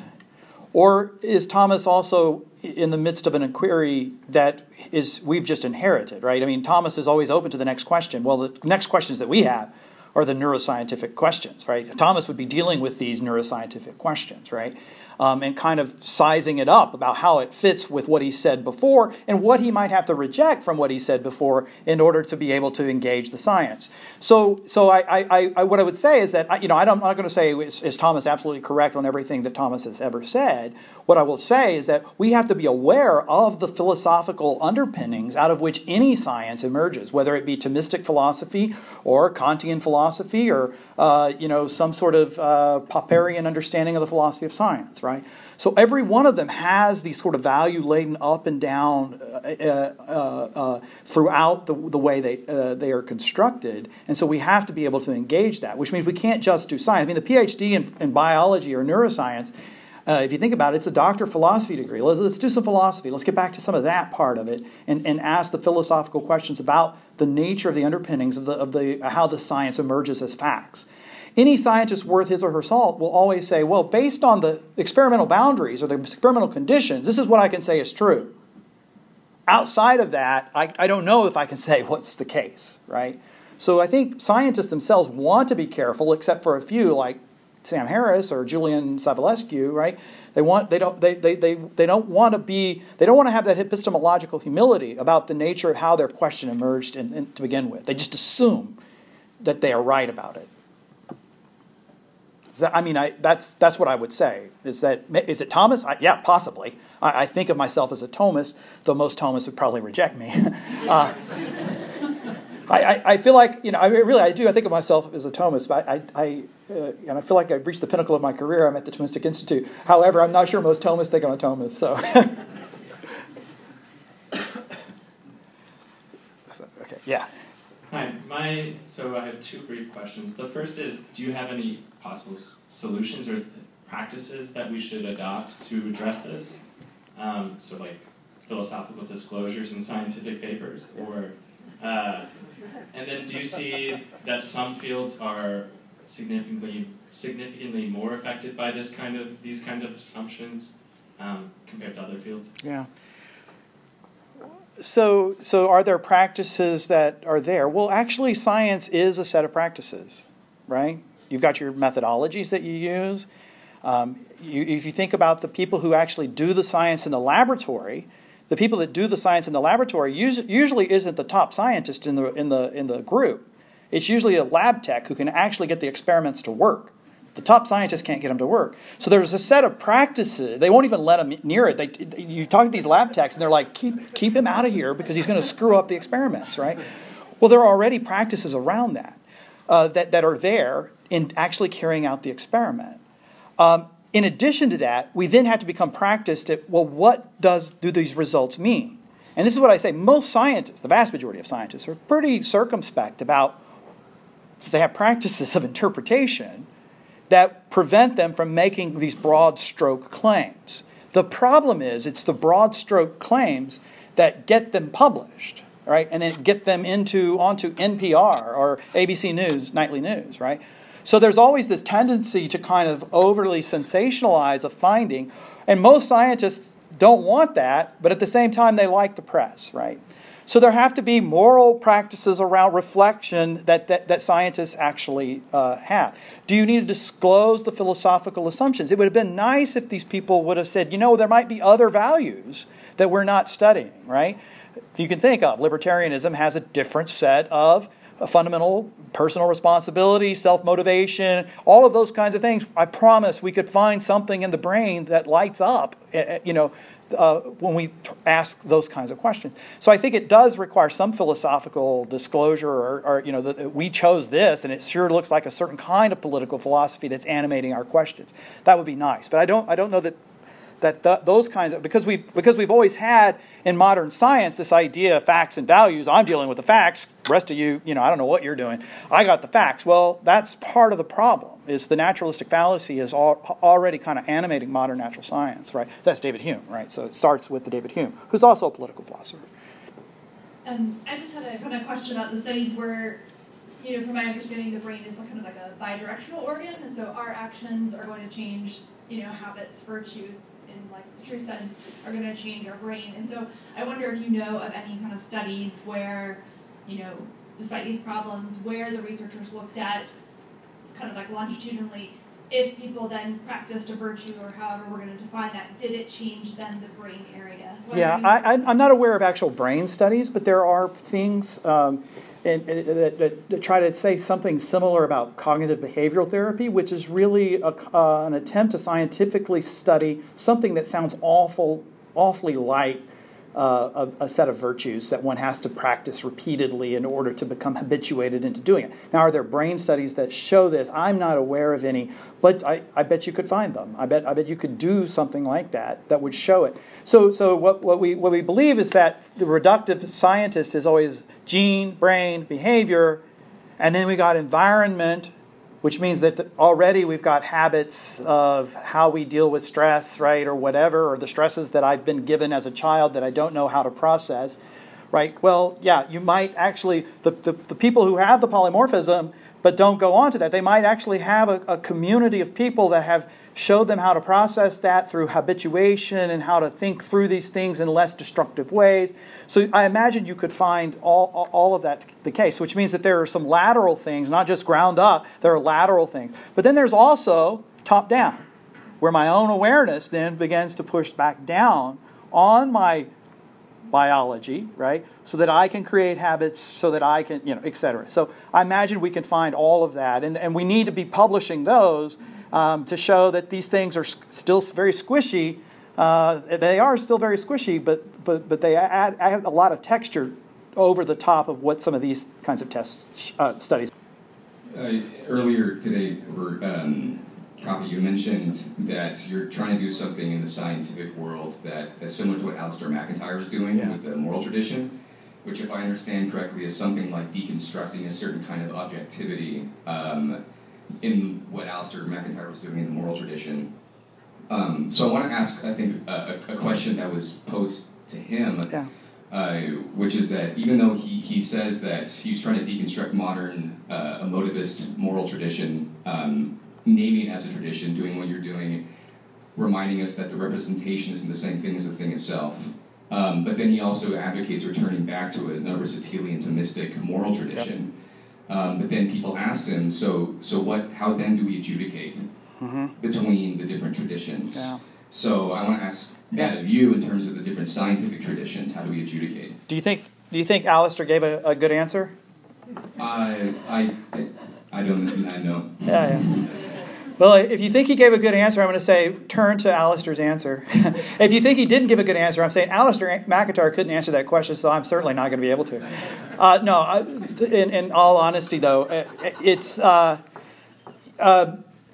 or is Thomas also in the midst of an inquiry that is we've just inherited, right? I mean, Thomas is always open to the next question. Well, the next questions that we have are the neuroscientific questions, right? Thomas would be dealing with these neuroscientific questions, right? Um, and kind of sizing it up about how it fits with what he said before and what he might have to reject from what he said before in order to be able to engage the science. So, so I, I, I what I would say is that I, you know I don't, I'm not going to say is, is Thomas absolutely correct on everything that Thomas has ever said. What I will say is that we have to be aware of the philosophical underpinnings out of which any science emerges, whether it be Thomistic philosophy or Kantian philosophy or uh, you know some sort of uh, Popperian understanding of the philosophy of science, right? So every one of them has these sort of value-laden up and down uh, uh, uh, throughout the, the way they uh, they are constructed. And so we have to be able to engage that, which means we can't just do science. I mean, the PhD in, in biology or neuroscience, uh, if you think about it, it's a doctor of philosophy degree. Let's, let's do some philosophy. Let's get back to some of that part of it and, and ask the philosophical questions about the nature of the underpinnings of the of the how the science emerges as facts. Any scientist worth his or her salt will always say, well, based on the experimental boundaries or the experimental conditions, this is what I can say is true. Outside of that, I, I don't know if I can say what's the case, right? So I think scientists themselves want to be careful, except for a few like Sam Harris or Julian Savulescu, right? They want they don't they, they, they, they don't want to be they don't want to have that epistemological humility about the nature of how their question emerged in, in, to begin with. They just assume that they are right about it. I mean, I, that's that's what I would say. Is that is it Thomas? I, yeah, possibly. I, I think of myself as a Thomist, though most Thomists would probably reject me. uh, I, I, I feel like you know, I really I do. I think of myself as a Thomist, but I, I uh, and I feel like I've reached the pinnacle of my career. I'm at the Thomistic Institute. However, I'm not sure most Thomists think I'm a Thomist. So, so okay, yeah. Hi, my so I have two brief questions. The first is, do you have any possible s- solutions or practices that we should adopt to address this? Um, so like philosophical disclosures in scientific papers, or uh, and then do you see that some fields are significantly significantly more affected by this kind of these kind of assumptions um, compared to other fields? Yeah. so, so are there practices that are there? Well, actually, science is a set of practices, right? You've got your methodologies that you use. Um, you, if you think about the people who actually do the science in the laboratory, the people that do the science in the laboratory usually isn't the top scientist in the in the in the group. It's usually a lab tech who can actually get the experiments to work. The top scientists can't get them to work. So there's a set of practices. They won't even let them near it. They, you talk to these lab techs, and they're like, keep, keep him out of here because he's going to screw up the experiments, right? Well, there are already practices around that uh, that, that are there in actually carrying out the experiment. Um, in addition to that, we then have to become practiced at, well, what does do these results mean? And this is what I say. Most scientists, the vast majority of scientists, are pretty circumspect about if they have practices of interpretation that prevent them from making these broad stroke claims. The problem is it's the broad stroke claims that get them published, right? And then get them into onto N P R or A B C News, nightly news, right? So there's always this tendency to kind of overly sensationalize a finding, and most scientists don't want that, but at the same time they like the press, right? So there have to be moral practices around reflection that, that, that scientists actually uh, have. Do you need to disclose the philosophical assumptions? It would have been nice if these people would have said, you know, there might be other values that we're not studying, right? You can think of libertarianism has a different set of fundamental personal responsibility, self-motivation, all of those kinds of things. I promise we could find something in the brain that lights up, you know, Uh, when we t- ask those kinds of questions. So I think it does require some philosophical disclosure, or, or you know, that we chose this, and it sure looks like a certain kind of political philosophy that's animating our questions. That would be nice, but I don't. I don't know that that th- those kinds of because we because we've always had in modern science this idea of facts and values. I'm dealing with the facts. The rest of you, you know, I don't know what you're doing. I got the facts. Well, that's part of the problem. Is the naturalistic fallacy is all, already kind of animating modern natural science, right? That's David Hume, right? So it starts with the David Hume, who's also a political philosopher. Um, I just had a kind of question about the studies where, you know, from my understanding, the brain is kind of like a bidirectional organ, and so our actions are going to change, you know, habits, virtues, in like the true sense, are going to change our brain. And so I wonder if you know of any kind of studies where, you know, despite these problems, where the researchers looked at kind of like longitudinally, if people then practiced a virtue or however we're going to define that, did it change then the brain area? What yeah, I, I'm not aware of actual brain studies, but there are things um, in, in, that, that, that try to say something similar about cognitive behavioral therapy, which is really a, uh, an attempt to scientifically study something that sounds awful, awfully like Uh, a, a set of virtues that one has to practice repeatedly in order to become habituated into doing it. Now, are there brain studies that show this? I'm not aware of any, but I, I bet you could find them. I bet I bet you could do something like that that would show it. So, so what, what we what we believe is that the reductive scientist is always gene, brain, behavior, and then we got environment, which means that already we've got habits of how we deal with stress, right, or whatever, or the stresses that I've been given as a child that I don't know how to process, right? Well, yeah, you might actually, the, the, the people who have the polymorphism but don't go on to that, they might actually have a, a community of people that have showed them how to process that through habituation and how to think through these things in less destructive ways. So I imagine you could find all, all of that the case, which means that there are some lateral things, not just ground up, there are lateral things. But then there's also top down, where my own awareness then begins to push back down on my biology, right? So that I can create habits, so that I can, you know, et cetera. So I imagine we can find all of that. And, and we need to be publishing those Um, to show that these things are still very squishy. Uh, they are still very squishy, but but but they add, add a lot of texture over the top of what some of these kinds of tests uh, studies. Uh, earlier today, um, Coffee, you mentioned that you're trying to do something in the scientific world that that's similar to what Alasdair MacIntyre was doing yeah. with the moral tradition, which, if I understand correctly, is something like deconstructing a certain kind of objectivity. Um, in what Alasdair MacIntyre was doing in the moral tradition. Um, so I want to ask, I think, a, a question that was posed to him, yeah. uh, which is that even though he, he says that he's trying to deconstruct modern uh, emotivist moral tradition, um, naming it as a tradition, doing what you're doing, reminding us that the representation isn't the same thing as the thing itself, Um, but then he also advocates returning back to an Aristotelian Thomistic moral tradition. Yep. Um, but then people asked him, so so what? How then do we adjudicate mm-hmm. between the different traditions? Yeah. So I want to ask that of you in terms of the different scientific traditions. How do we adjudicate? Do you think Do you think Alistair gave a, a good answer? I I I, I don't I know. Yeah, yeah. Well, if you think he gave a good answer, I'm going to say turn to Alistair's answer. If you think he didn't give a good answer, I'm saying Alistair McIntyre couldn't answer that question, so I'm certainly not going to be able to. Uh, no, I, in, in all honesty, though, it's uh, uh,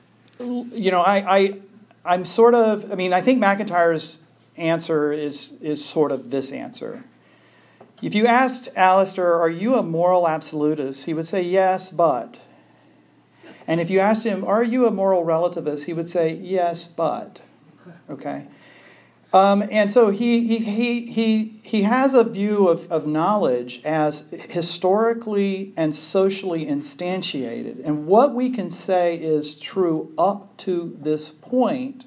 you know I, I I'm sort of I mean I think McIntyre's answer is is sort of this answer. If you asked Alistair, "Are you a moral absolutist?" he would say, "Yes, but." And if you asked him, "Are you a moral relativist?" he would say, "Yes, but." Okay. Um, and so he he he he he has a view of, of knowledge as historically and socially instantiated. And what we can say is true up to this point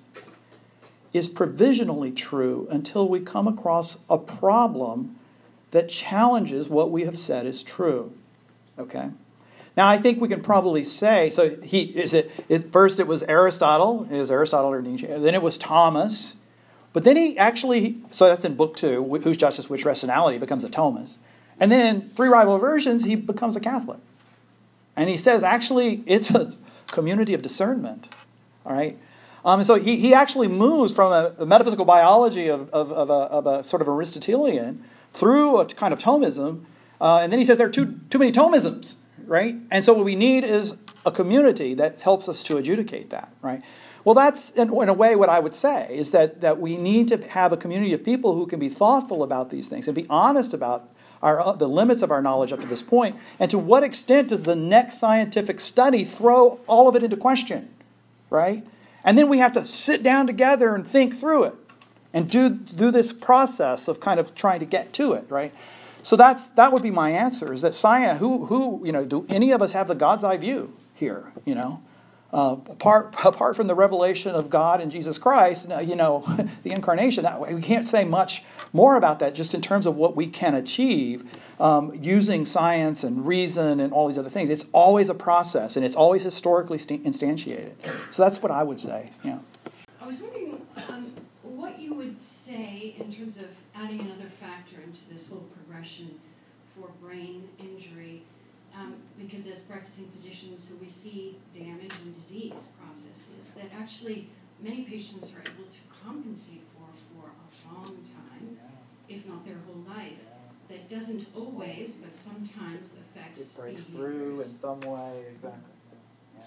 is provisionally true until we come across a problem that challenges what we have said is true. Okay? Now, I think we can probably say, so he is it, it first it was Aristotle, it was Aristotle or Nietzsche, then it was Thomas, but then he actually, so that's in book two, Whose Justice, Which Rationality, becomes a Thomist. And then in Three Rival Versions, he becomes a Catholic. And he says, actually, it's a community of discernment. All right? Um, so he, he actually moves from a, a metaphysical biology of, of, of, a, of a sort of Aristotelian through a kind of Thomism, uh, and then he says there are too, too many Thomisms. Right? And so what we need is a community that helps us to adjudicate that, right? Well, that's, in, in a way, what I would say, is that, that we need to have a community of people who can be thoughtful about these things and be honest about our, the limits of our knowledge up to this point, and to what extent does the next scientific study throw all of it into question, right? And then we have to sit down together and think through it and do, do this process of kind of trying to get to it, right? So that's that would be my answer, is that science, who, who you know, do any of us have the God's eye view here, you know? Uh, apart, apart from the revelation of God in Jesus Christ, you know, the incarnation, that way, we can't say much more about that just in terms of what we can achieve um, using science and reason and all these other things. It's always a process, and it's always historically st- instantiated. So that's what I would say, yeah. I was wondering um, what you would say in terms of adding another factor into this whole progression for brain injury, um, because as practicing physicians, so we see damage and disease processes that actually many patients are able to compensate for for a long time, if not their whole life. That doesn't always, but sometimes affects It breaks behaviors. through in some way, exactly. Yeah.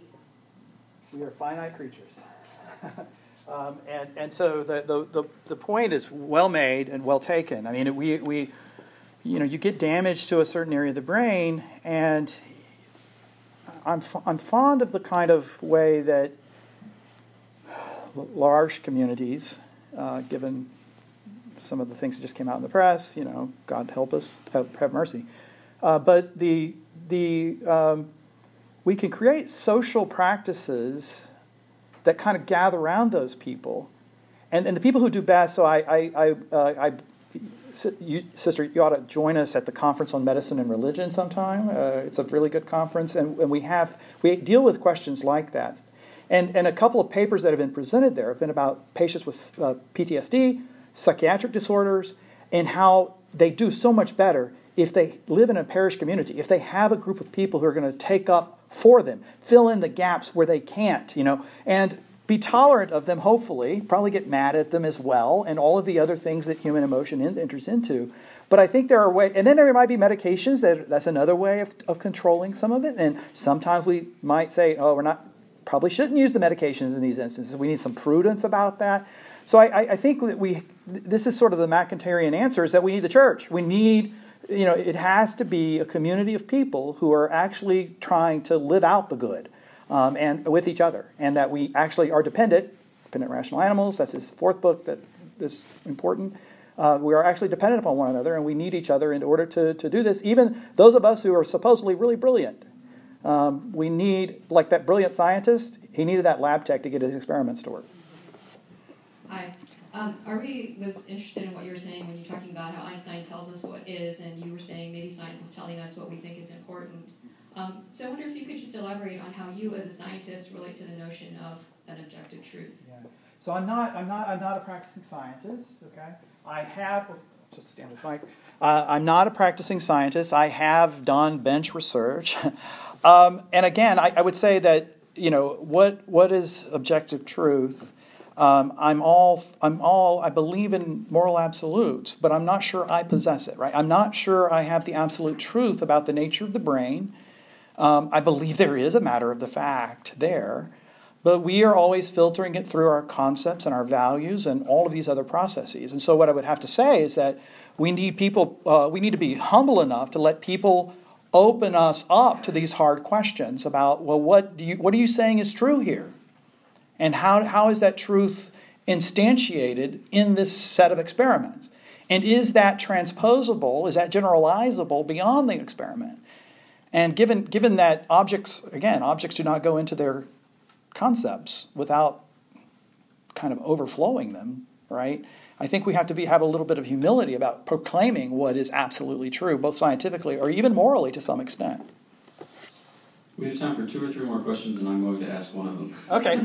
We are finite creatures. Um, and, and so the, the, the, the point is well made and well taken. I mean, we, we, you know, you get damage to a certain area of the brain, and I'm, I'm fond of the kind of way that large communities, uh, given some of the things that just came out in the press, you know, God help us, have, have mercy. Uh, but the, the, um, we can create social practices that kind of gather around those people, and and the people who do best. So I, I, I, uh, I you, sister, you ought to join us at the Conference on Medicine and Religion sometime. Uh, it's a really good conference, and, and we have we deal with questions like that, and and a couple of papers that have been presented there have been about patients with uh, P T S D, psychiatric disorders, and how they do so much better if they live in a parish community, if they have a group of people who are going to take up for them, fill in the gaps where they can't, you know, and be tolerant of them, hopefully, probably get mad at them as well, and all of the other things that human emotion enters into. But I think there are ways, and then there might be medications, that that's another way of, of controlling some of it, and sometimes we might say, oh, we're not, probably shouldn't use the medications in these instances. We need some prudence about that. So I, I think that we, this is sort of the McIntyrean answer, is that we need the church. We need, you know, it has to be a community of people who are actually trying to live out the good um, and with each other, and that we actually are dependent, dependent rational animals. That's his fourth book that is important. Uh, we are actually dependent upon one another, and we need each other in order to, to do this. Even those of us who are supposedly really brilliant, um, we need, like that brilliant scientist, he needed that lab tech to get his experiments to work. Hi. Um, are we was interested in what you were saying when you're talking about how Einstein tells us what is, and you were saying maybe science is telling us what we think is important. Um, so I wonder if you could just elaborate on how you, as a scientist, relate to the notion of an objective truth. Yeah. So I'm not, I'm not, I'm not a practicing scientist. Okay. I have. Just stand this mic. Uh, I'm not a practicing scientist. I have done bench research, um, and again, I, I would say that you know what what is objective truth. Um, I'm all, I'm all, I believe in moral absolutes, but I'm not sure I possess it, right? I'm not sure I have the absolute truth about the nature of the brain. Um, I believe there is a matter of the fact there, but we are always filtering it through our concepts and our values and all of these other processes. And so what I would have to say is that we need people, uh, we need to be humble enough to let people open us up to these hard questions about, well, what do you, what are you saying is true here? And how how is that truth instantiated in this set of experiments? And is that transposable, is that generalizable beyond the experiment? And given given that objects, again, objects do not go into their concepts without kind of overflowing them, right? I think we have to be have a little bit of humility about proclaiming what is absolutely true, both scientifically or even morally to some extent. We have time for two or three more questions, and I'm going to ask one of them. Okay.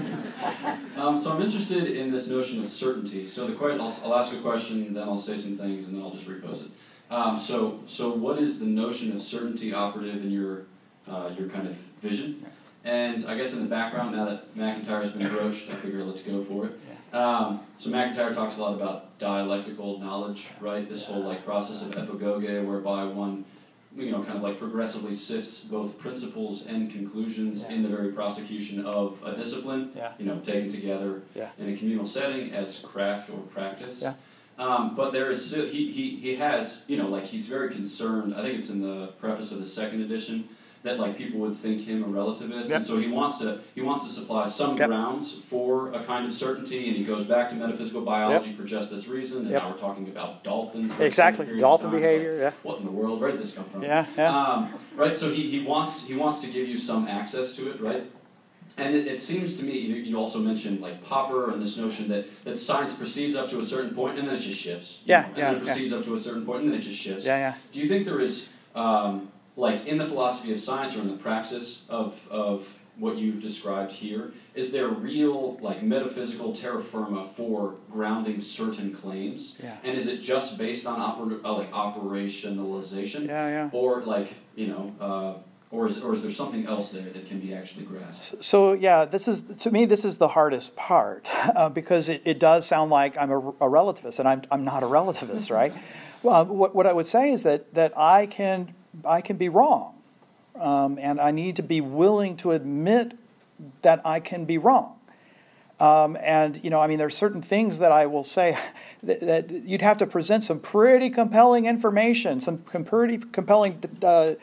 um, so I'm interested in this notion of certainty. So the que- I'll, I'll ask a question, then I'll say some things, and then I'll just repose it. Um, so, so what is the notion of certainty operative in your uh, your kind of vision? And I guess in the background, now that MacIntyre has been broached, I figure let's go for it. Um, so MacIntyre talks a lot about dialectical knowledge, right? This whole like process of epagoge, whereby one, you know, kind of like progressively sifts both principles and conclusions yeah. in the very prosecution of a discipline, yeah. you know, taken together yeah. in a communal setting as craft or practice. Yeah. Um, but there is, he, he, he has, you know, like he's very concerned, I think it's in the preface of the second edition, that like people would think him a relativist, yep. and so he wants to he wants to supply some yep. grounds for a kind of certainty, and he goes back to metaphysical biology yep. for just this reason. And yep. now we're talking about dolphins. Exactly, dolphin behavior. Like, yeah. What in the world? Where did this come from? Yeah, yeah. Um, right. So he, he wants he wants to give you some access to it, right? And it, it seems to me, you, you also mentioned like Popper and this notion that, that science proceeds up to a certain point and then it just shifts. Yeah, know? And yeah, then it proceeds yeah. up to a certain point and then it just shifts. Yeah, yeah. Do you think there is, um, like in the philosophy of science or in the praxis of of what you've described here, is there real like metaphysical terra firma for grounding certain claims? Yeah. And is it just based on oper- uh, like operationalization? Yeah, yeah. Or like, you know, uh, Or is, or is there something else there that can be actually grasped? So yeah, this is to me this is the hardest part uh, because it, it does sound like I'm a, a relativist, and I'm I'm not a relativist, right? Well, what what I would say is that that I can I can be wrong, um, and I need to be willing to admit that I can be wrong. Um, and you know, I mean, there's certain things that I will say that, that you'd have to present some pretty compelling information, some pretty compelling. Uh,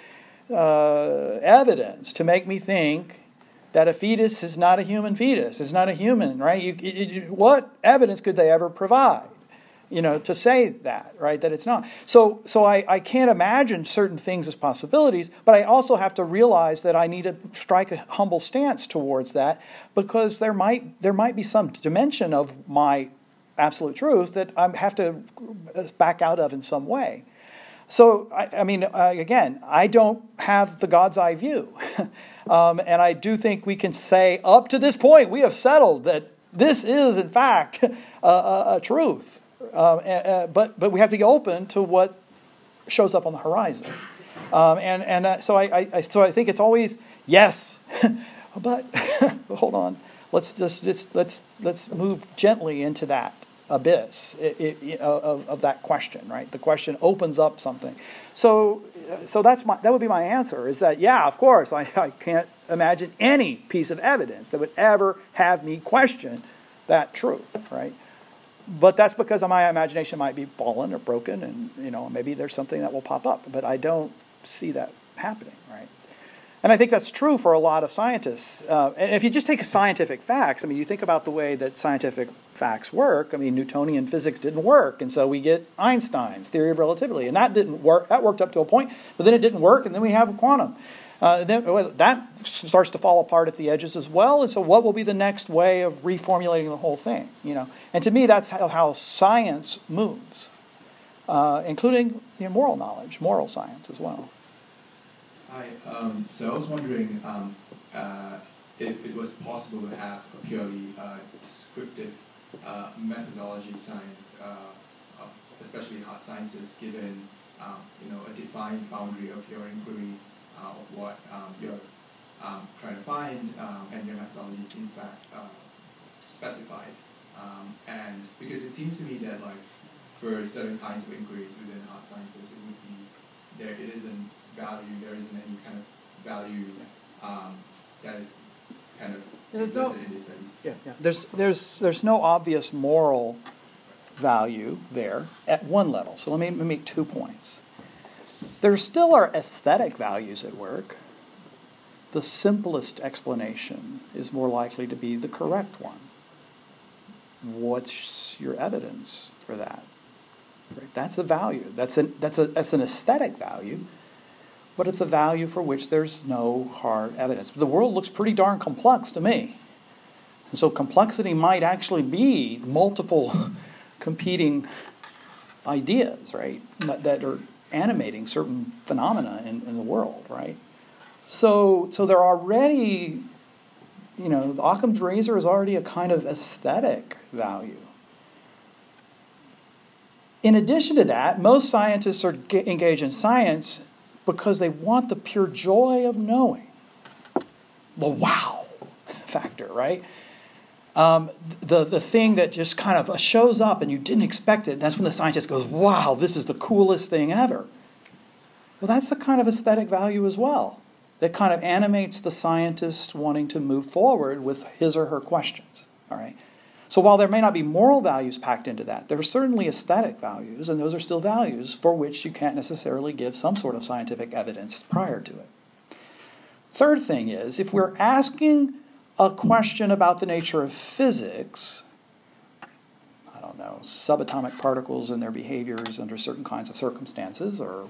Uh, evidence to make me think that a fetus is not a human fetus, is not a human, right? You, it, it, what evidence could they ever provide, you know, to say that, right? That it's not. So, so I, I can't imagine certain things as possibilities, but I also have to realize that I need to strike a humble stance towards that because there might there might be some dimension of my absolute truth that I have to back out of in some way. So, I, I mean, uh, again, I don't have the God's eye view. um, and I do think we can say, up to this point, we have settled that this is, in fact, a, a, a truth. Uh, uh, but but we have to be open to what shows up on the horizon. Um, and and uh, so I, I so I think it's always, yes, but hold on. Let's just, just let's let's move gently into that abyss it, it, of, of that question, right? The question opens up something. So, so that's my that would be my answer. Is that yeah, of course, I, I can't imagine any piece of evidence that would ever have me question that truth, right? But that's because my imagination might be fallen or broken, and you know maybe there's something that will pop up. But I don't see that happening, right? And I think that's true for a lot of scientists. Uh, and if you just take scientific facts, I mean, you think about the way that scientific facts work. I mean, Newtonian physics didn't work, and so we get Einstein's theory of relativity, and that didn't work. That worked up to a point, but then it didn't work, and then we have quantum. Uh, then, well, that starts to fall apart at the edges as well. And so, what will be the next way of reformulating the whole thing? You know, and to me, that's how, how science moves, uh, including you know, moral knowledge, moral science as well. Hi. Um, so I was wondering um, uh, if it was possible to have a purely uh, descriptive uh, methodology of science, uh, uh, especially hard sciences, given um, you know a defined boundary of your inquiry. Uh, of what um, you're um, trying to find um, and your methodology in fact uh, specified. Um, and because it seems to me that like for certain kinds of inquiries within hard sciences, it would be there. It isn't value. There isn't any kind of value um, that is kind of There's implicit no, in these studies. Yeah, yeah. There's there's there's no obvious moral value there at one level. So let me, let me make two points. There still are aesthetic values at work. The simplest explanation is more likely to be the correct one. What's your evidence for that? Right? That's a value. That's an, that's, a, that's an aesthetic value, but it's a value for which there's no hard evidence. The world looks pretty darn complex to me. And so complexity might actually be multiple competing ideas, right, that are animating certain phenomena in, in the world, right? So, so they're already, you know, the Occam's razor is already a kind of aesthetic value. In addition to that, most scientists are get, engaged in science because they want the pure joy of knowing, the wow factor, right? Um, the, the thing that just kind of shows up and you didn't expect it. That's when the scientist goes, wow, this is the coolest thing ever. Well, that's the kind of aesthetic value as well that kind of animates the scientist wanting to move forward with his or her questions. All right. So while there may not be moral values packed into that, there are certainly aesthetic values, and those are still values for which you can't necessarily give some sort of scientific evidence prior to it. Third thing is, if we're asking a question about the nature of physics, I don't know, subatomic particles and their behaviors under certain kinds of circumstances, or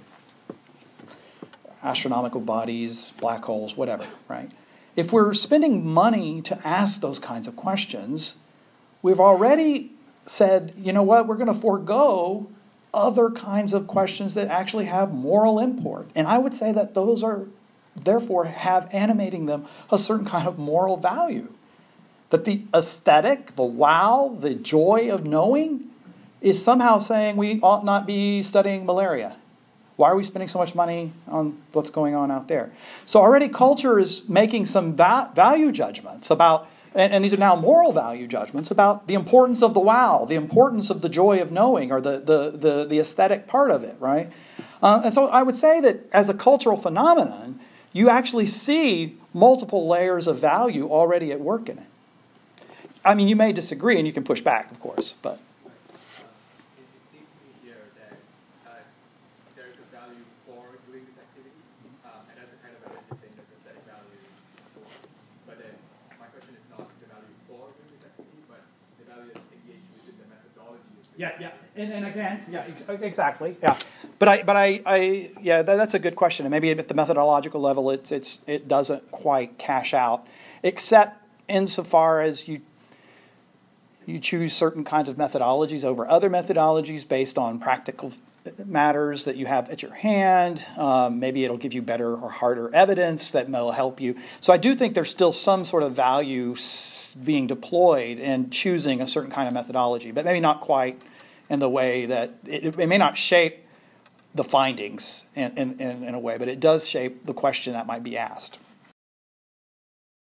astronomical bodies, black holes, whatever, right? If we're spending money to ask those kinds of questions, we've already said, you know what, we're going to forego other kinds of questions that actually have moral import. And I would say that those are therefore have animating them a certain kind of moral value. That the aesthetic, the wow, the joy of knowing is somehow saying we ought not be studying malaria. Why are we spending so much money on what's going on out there? So already culture is making some va- value judgments about, and, and these are now moral value judgments about the importance of the wow, the importance of the joy of knowing, or the, the, the, the aesthetic part of it, right? Uh, and so I would say that as a cultural phenomenon, you actually see multiple layers of value already at work in it. I mean, you may disagree, and you can push back, of course, but... Uh, it, it seems to me here that uh, there is a value for doing this activity, uh, and that's a kind of value you're saying there's aesthetic value and so on. But then my question is not the value for doing this activity, but the value that's engaged within the methodology. Yeah, yeah, and, and again, yeah, exactly, yeah. But I, but I, I yeah, that, that's a good question. And maybe at the methodological level, it's, it's, it doesn't quite cash out, except insofar as you, you choose certain kinds of methodologies over other methodologies based on practical matters that you have at your hand. Um, maybe it'll give you better or harder evidence that will help you. So I do think there's still some sort of value being deployed in choosing a certain kind of methodology, but maybe not quite in the way that it, it may not shape the findings in, in, in a way, but it does shape the question that might be asked.